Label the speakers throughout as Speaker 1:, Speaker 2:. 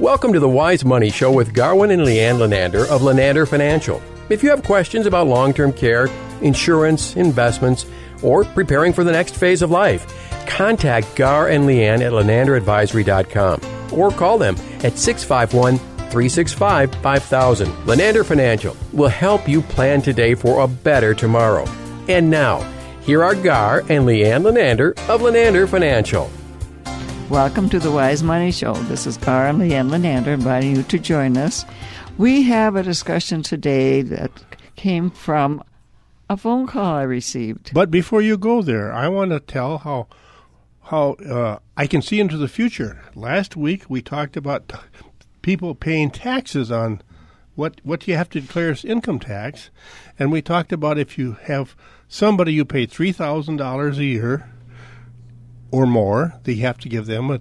Speaker 1: Welcome to the Wise Money Show with Garwin and Leanne Lenander of Lenander Financial. If you have questions about long-term care, insurance, investments, or preparing for the next phase of life, contact Gar and Leanne at LenanderAdvisory.com or call them at 651-365-5000. Lenander Financial will help you plan today for a better tomorrow. And now, here are Gar and Leanne Lenander of Lenander Financial.
Speaker 2: Welcome to the Wise Money Show. This is Gar and Leanne Lenander inviting you to join us. We have a discussion today that came from a phone call I received.
Speaker 3: But before you go there, I want to tell how I can see into the future. Last week we talked about people paying taxes on what you have to declare as income tax, and we talked about if you have somebody you pay $3,000 a year or more, they have to give them a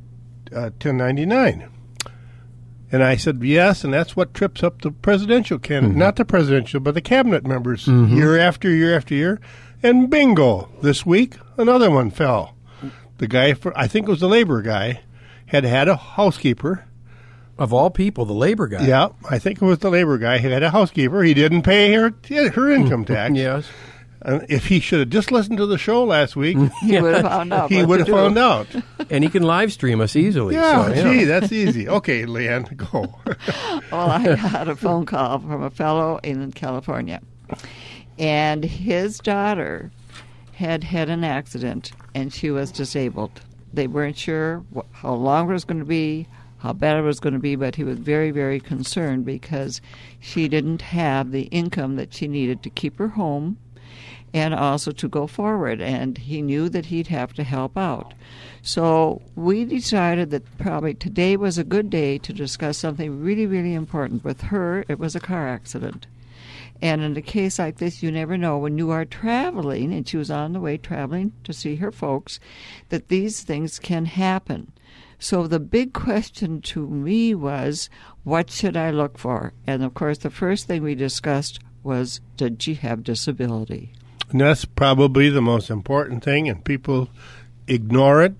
Speaker 3: 1099. And I said, yes, and that's what trips up the presidential candidate, not the presidential, but the cabinet members year after year after year. And bingo, this week, another one fell. The guy, I think it was the labor guy, had a housekeeper.
Speaker 1: Of all people, the labor guy.
Speaker 3: Yeah, I think it was the labor guy. He had a housekeeper. He didn't pay her income tax.
Speaker 1: Yes.
Speaker 3: And if he should have just listened to the show last week,
Speaker 2: He would have found out.
Speaker 3: he would have found out.
Speaker 1: And he can live stream us easily.
Speaker 3: Yeah,
Speaker 1: so,
Speaker 3: gee, that's easy. Okay, Leanne, go.
Speaker 2: Well, I got a phone call from a fellow in California, and his daughter had an accident, and she was disabled. They weren't sure how long it was going to be, how bad it was going to be, but he was very, very concerned because she didn't have the income that she needed to keep her home and also to go forward, and he knew that he'd have to help out. So we decided that probably today was a good day to discuss something really, really important. With her, it was a car accident. And in a case like this, you never know when you are traveling, and she was on the way traveling to see her folks, that these things can happen. So the big question to me was, what should I look for? And, of course, the first thing we discussed was, did she have disability?
Speaker 3: And that's probably the most important thing, and people ignore it.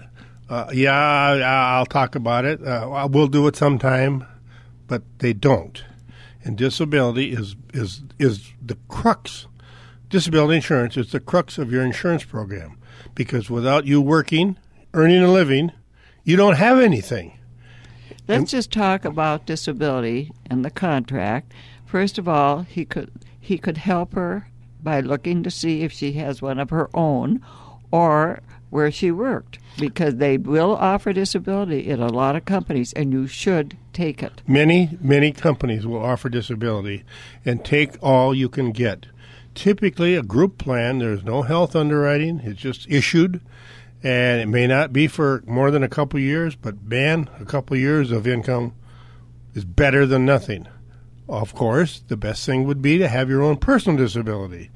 Speaker 3: I'll talk about it. We'll do it sometime, but they don't. And disability is the crux. Disability insurance is the crux of your insurance program, because without you working, earning a living, you don't have anything.
Speaker 2: Let's just talk about disability and the contract. First of all, he could help her by looking to see if she has one of her own or where she worked, because they will offer disability in a lot of companies, and you should take it.
Speaker 3: Many companies will offer disability, and take all you can get. Typically, a group plan, there's no health underwriting. It's just issued, and it may not be for more than a couple years, but a couple years of income is better than nothing. Of course, the best thing would be to have your own personal disability.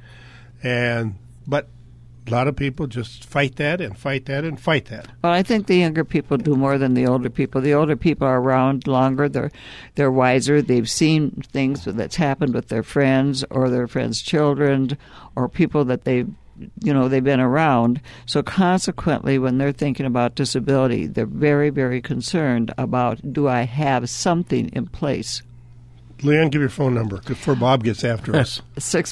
Speaker 3: But a lot of people just fight that and fight that and fight that.
Speaker 2: Well, I think the younger people do more than the older people. The older people are around longer. They're wiser. They've seen things that's happened with their friends or their friends' children or people that they've been around. So consequently, when they're thinking about disability, they're very, very concerned about, do I have something in place?
Speaker 3: Leanne, give your phone number before Bob gets after us.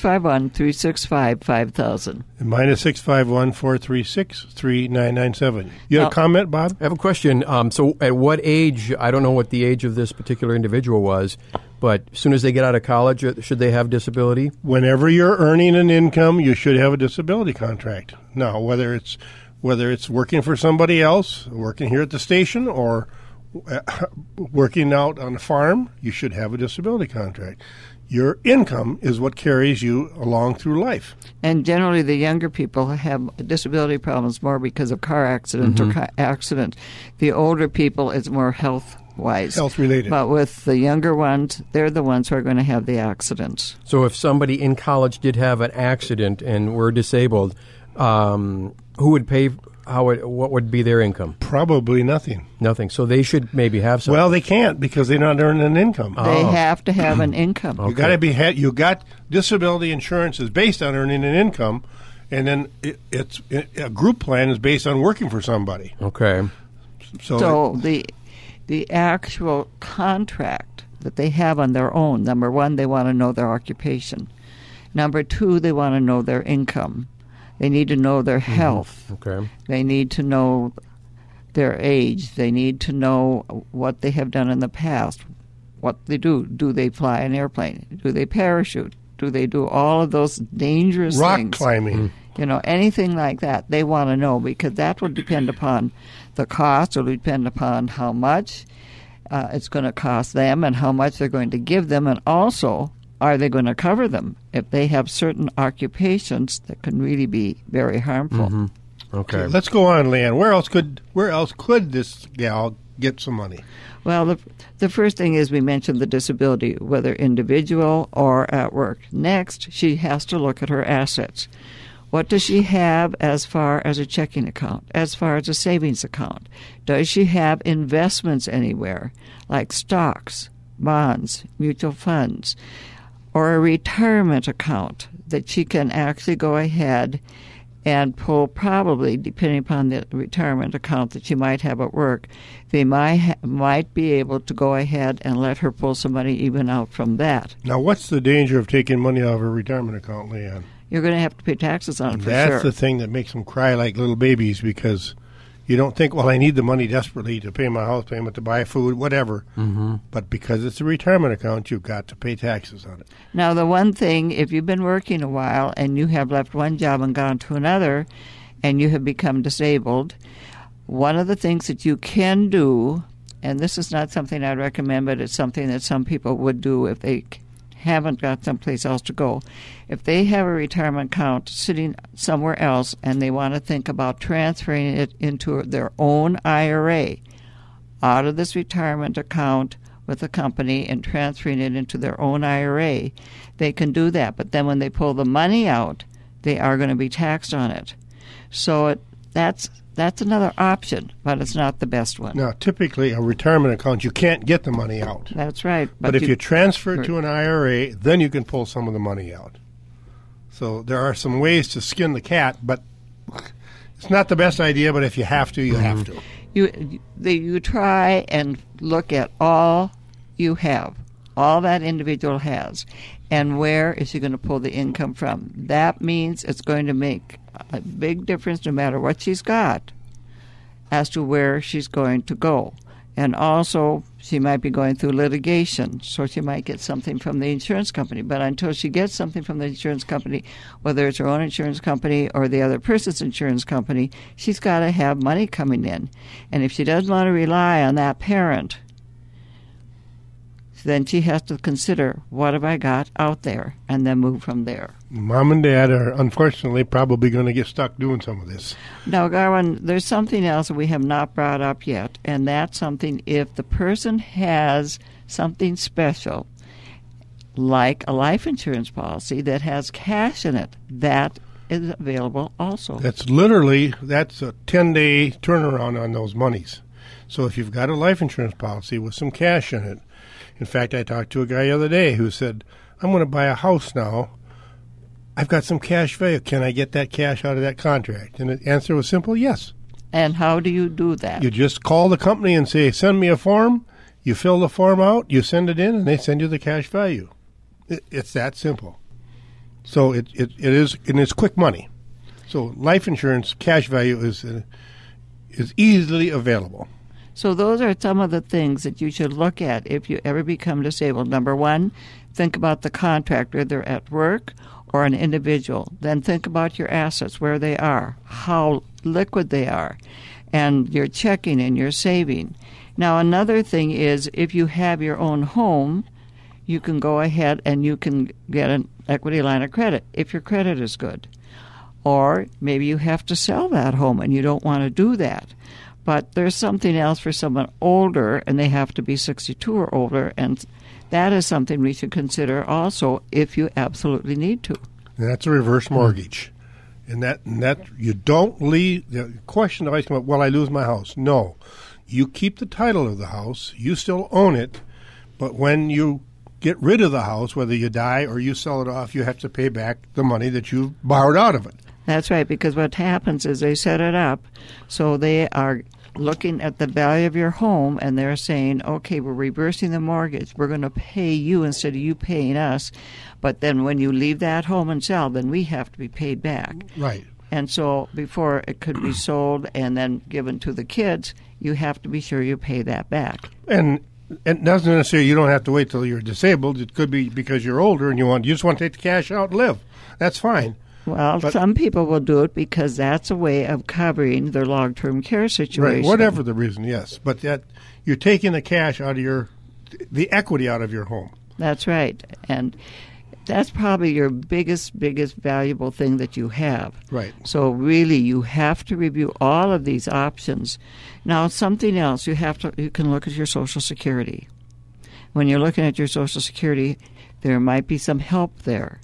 Speaker 2: 651-365-5000.
Speaker 3: And mine is 651-436-3997. You have a comment, Bob?
Speaker 1: I have a question. So at what age, I don't know what the age of this particular individual was, but as soon as they get out of college, should they have disability?
Speaker 3: Whenever you're earning an income, you should have a disability contract. Now, whether it's working for somebody else, working here at the station, or working out on a farm, you should have a disability contract. Your income is what carries you along through life.
Speaker 2: And generally the younger people have disability problems more because of car accident or accident. The older people, it's more health-wise.
Speaker 3: Health-related.
Speaker 2: But with the younger ones, they're the ones who are going to have the accidents.
Speaker 1: So if somebody in college did have an accident and were disabled, who would pay? What would be their income?
Speaker 3: Probably nothing.
Speaker 1: Nothing. So they should maybe have something.
Speaker 3: Well, they can't because they're not earning an income.
Speaker 2: They have to have an income.
Speaker 3: Okay. You got disability insurance is based on earning an income, and then a group plan is based on working for somebody.
Speaker 1: Okay.
Speaker 2: So the the actual contract that they have on their own. Number one, they want to know their occupation. Number two, they want to know their income. They need to know their health.
Speaker 1: Okay.
Speaker 2: They need to know their age. They need to know what they have done in the past, what they do. Do they fly an airplane? Do they parachute? Do they do all of those dangerous
Speaker 3: Rock
Speaker 2: things?
Speaker 3: climbing.
Speaker 2: You know, anything like that, they want to know, because that will depend upon the cost. It will depend upon how much it's going to cost them and how much they're going to give them, and also, are they going to cover them if they have certain occupations that can really be very harmful?
Speaker 1: Okay.
Speaker 3: Let's go on, Leanne. Where else could this gal get some money?
Speaker 2: Well, the first thing is we mentioned the disability, whether individual or at work. Next, she has to look at her assets. What does she have as far as a checking account, as far as a savings account? Does she have investments anywhere, like stocks, bonds, mutual funds, or a retirement account that she can actually go ahead and pull, probably, depending upon the retirement account that she might have at work, they might be able to go ahead and let her pull some money even out from that.
Speaker 3: Now, what's the danger of taking money out of a retirement account, Leanne?
Speaker 2: You're going to have to pay taxes on it, for
Speaker 3: That's
Speaker 2: sure.
Speaker 3: the thing that makes them cry like little babies, because you don't think, well, I need the money desperately to pay my house payment, to buy food, whatever. But because it's a retirement account, you've got to pay taxes on it.
Speaker 2: Now, the one thing, if you've been working a while and you have left one job and gone to another and you have become disabled, one of the things that you can do, and this is not something I'd recommend, but it's something that some people would do if they haven't got someplace else to go. If they have a retirement account sitting somewhere else and they want to think about transferring it into their own IRA out of this retirement account with the company and transferring it into their own IRA, they can do that. But then when they pull the money out, they are going to be taxed on it. So that's another option, but it's not the best one.
Speaker 3: Now, typically, a retirement account, you can't get the money out.
Speaker 2: That's right.
Speaker 3: But if you transfer it to an IRA, then you can pull some of the money out. So there are some ways to skin the cat, but it's not the best idea, but if you have to, you have to.
Speaker 2: You try and look at all you have, all that individual has, and where is she going to pull the income from. That means it's going to make a big difference no matter what she's got as to where she's going to go. And also, she might be going through litigation, so she might get something from the insurance company. But until she gets something from the insurance company, whether it's her own insurance company or the other person's insurance company, she's got to have money coming in. And if she doesn't want to rely on that parent, then she has to consider, what have I got out there, and then move from there.
Speaker 3: Mom and Dad are, unfortunately, probably going to get stuck doing some of this.
Speaker 2: Now, Garwin, there's something else that we have not brought up yet, and that's something, if the person has something special, like a life insurance policy that has cash in it, that is available also.
Speaker 3: That's a 10-day turnaround on those monies. So if you've got a life insurance policy with some cash in it, in fact, I talked to a guy the other day who said, I'm going to buy a house now. I've got some cash value. Can I get that cash out of that contract? And the answer was simple, yes.
Speaker 2: And how do you do that?
Speaker 3: You just call the company and say, send me a form. You fill the form out, you send it in, and they send you the cash value. It's that simple. So it is, and it's quick money. So life insurance cash value is easily available.
Speaker 2: So those are some of the things that you should look at if you ever become disabled. Number one, think about the contract, whether at work or an individual. Then think about your assets, where they are, how liquid they are, and your checking and your saving. Now, another thing is, if you have your own home, you can go ahead and you can get an equity line of credit if your credit is good. Or maybe you have to sell that home and you don't want to do that. But there's something else for someone older, and they have to be 62 or older, and that is something we should consider also if you absolutely need to.
Speaker 3: And that's a reverse mortgage. And that you don't leave. The question always comes up, well, I lose my house. No. You keep the title of the house. You still own it. But when you get rid of the house, whether you die or you sell it off, you have to pay back the money that you borrowed out of it.
Speaker 2: That's right, because what happens is they set it up so they are looking at the value of your home, and they're saying, okay, we're reversing the mortgage. We're going to pay you instead of you paying us. But then when you leave that home and sell, then we have to be paid back.
Speaker 3: Right.
Speaker 2: And so before it could be sold and then given to the kids, you have to be sure you pay that back.
Speaker 3: And it doesn't necessarily, you don't have to wait till you're disabled. It could be because you're older and you just want to take the cash out and live. That's fine.
Speaker 2: Well, some people will do it because that's a way of covering their long-term care situation.
Speaker 3: Right, whatever the reason, yes. But that you're taking the cash out of the equity out of your home.
Speaker 2: That's right. And that's probably your biggest valuable thing that you have.
Speaker 3: Right.
Speaker 2: So really, you have to review all of these options. Now, something else, you can look at your Social Security. When you're looking at your Social Security, there might be some help there.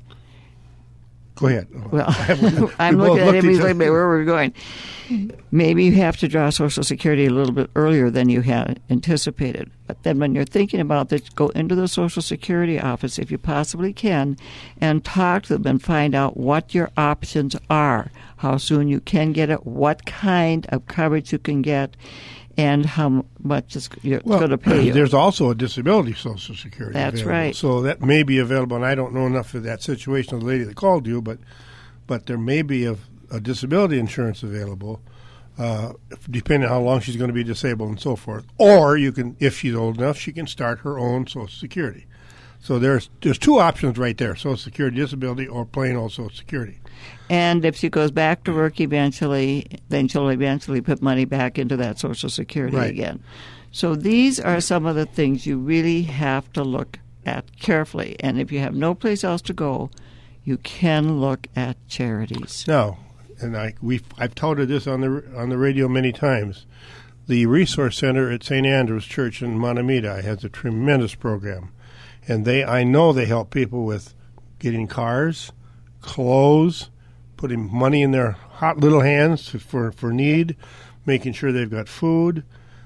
Speaker 3: Go ahead.
Speaker 2: Well, I'm looking at him. He's like, where are we going? Maybe you have to draw Social Security a little bit earlier than you had anticipated. But then when you're thinking about that, go into the Social Security office, if you possibly can, and talk to them and find out what your options are, how soon you can get it, what kind of coverage you can get, and how much it's going to pay you.
Speaker 3: There's also a disability Social Security
Speaker 2: That's
Speaker 3: available.
Speaker 2: right.
Speaker 3: So that may be available, and I don't know enough of that situation of the lady that called you, but there may be a disability insurance available, depending on how long she's going to be disabled and so forth. Or you can, if she's old enough, she can start her own Social Security. So there's two options right there: Social Security disability or plain old Social Security.
Speaker 2: And if she goes back to work eventually, then she'll eventually put money back into that Social Security again. So these are some of the things you really have to look at carefully. And if you have no place else to go, you can look at charities.
Speaker 3: Now, and I've touted this on the radio many times. The Resource Center at St. Andrew's Church in Mahtomedi has a tremendous program, and I know they help people with getting cars, clothes, putting money in their hot little hands for need, making sure they've got food.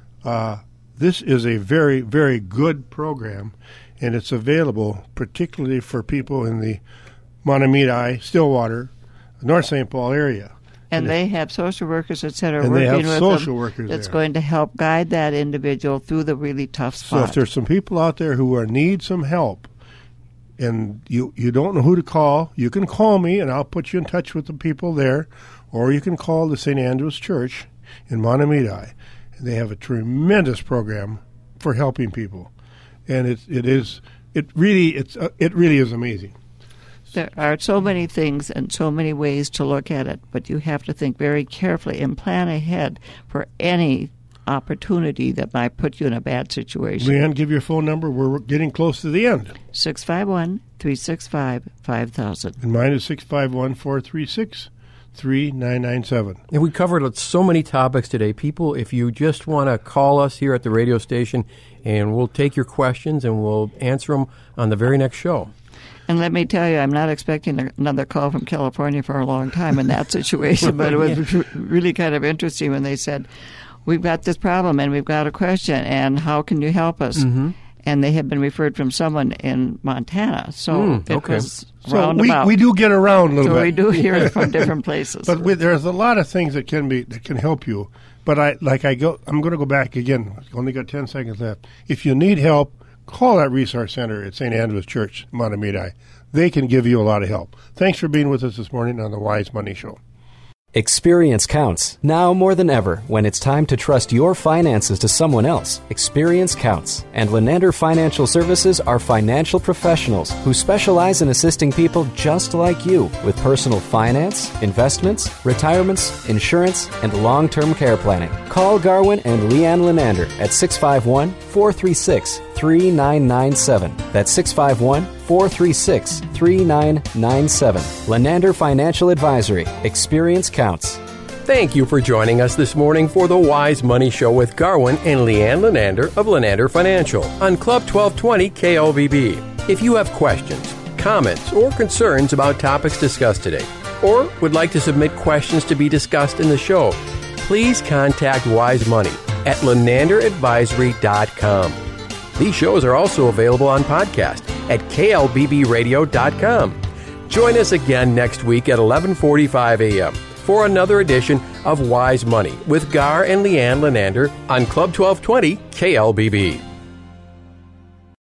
Speaker 3: This is a very, very good program, and it's available particularly for people in the Mahtomedi, Stillwater, North St. Paul area.
Speaker 2: And they have social workers, et cetera,
Speaker 3: and
Speaker 2: working
Speaker 3: they have
Speaker 2: with
Speaker 3: social
Speaker 2: them
Speaker 3: workers
Speaker 2: that's
Speaker 3: there.
Speaker 2: going to help guide that individual through the really tough spot.
Speaker 3: So if there's some people out there who need some help, and you don't know who to call, you can call me, and I'll put you in touch with the people there, or you can call the St. Andrew's Church in Mahtomedi. They have a tremendous program for helping people, and it really is amazing.
Speaker 2: There are so many things and so many ways to look at it, but you have to think very carefully and plan ahead for any opportunity that might put you in a bad situation.
Speaker 3: Leanne, give your phone number. We're getting close to the end.
Speaker 2: 651-365-5000.
Speaker 3: And mine is 651-436-3997.
Speaker 1: And we covered so many topics today. People, if you just want to call us here at the radio station, and we'll take your questions and we'll answer them on the very next show.
Speaker 2: And let me tell you, I'm not expecting another call from California for a long time in that situation, but it was really kind of interesting when they said, we've got this problem and we've got a question, and how can you help us? Mm-hmm. And they had been referred from someone in Montana. So it was roundabout.
Speaker 3: We do get around a little bit.
Speaker 2: So we do hear it from different places.
Speaker 3: But there's a lot of things that can help you. But I'm going to go back again. I've only got 10 seconds left. If you need help, call that Resource Center at St. Andrew's Church, Mahtomedi. They can give you a lot of help. Thanks for being with us this morning on the Wise Money Show.
Speaker 4: Experience counts, now more than ever, when it's time to trust your finances to someone else. Experience counts. And Lenander Financial Services are financial professionals who specialize in assisting people just like you with personal finance, investments, retirements, insurance, and long-term care planning. Call Garwin and Leanne Lenander at 651-436-3997. That's 651-436-3997. Lenander Financial Advisory. Experience counts.
Speaker 1: Thank you for joining us this morning for the Wise Money Show with Garwin and Leanne Lenander of Lenander Financial on Club 1220 KLVB. If you have questions, comments, or concerns about topics discussed today, or would like to submit questions to be discussed in the show, please contact Wise Money at lenanderadvisory.com. These shows are also available on podcast at klbbradio.com. Join us again next week at 11:45 a.m. for another edition of Wise Money with Gar and Leanne Lenander on Club 1220 KLBB.